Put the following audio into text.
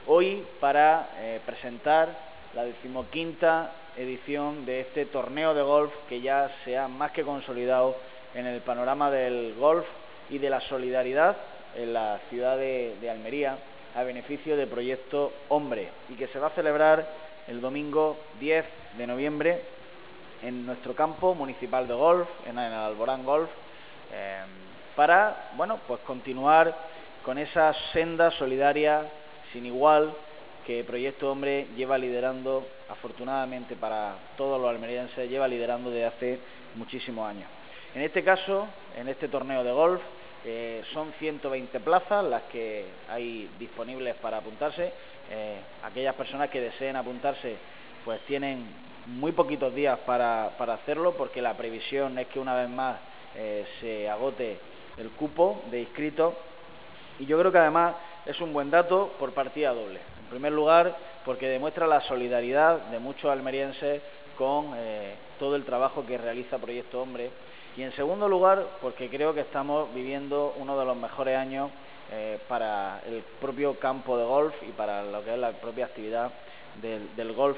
hoy para presentar la 15ª edición de este torneo de golf que ya se ha más que consolidado en el panorama del golf y de la solidaridad en la ciudad de Almería a beneficio de Proyecto Hombre, y que se va a celebrar el domingo 10 de noviembre en nuestro campo municipal de golf, en el Alborán Golf, para pues continuar con esa senda solidaria sin igual que Proyecto Hombre lleva liderando, afortunadamente para todos los almerienses, lleva liderando desde hace muchísimos años. En este caso, en este torneo de golf, son 120 plazas las que hay disponibles para apuntarse. Aquellas personas que deseen apuntarse pues tienen muy poquitos días para hacerlo, porque la previsión es que una vez más se agote el cupo de inscritos. Y yo creo que además es un buen dato por partida doble. En primer lugar, porque demuestra la solidaridad de muchos almerienses con todo el trabajo que realiza Proyecto Hombre. Y en segundo lugar, porque creo que estamos viviendo uno de los mejores años para el propio campo de golf y para lo que es la propia actividad del golf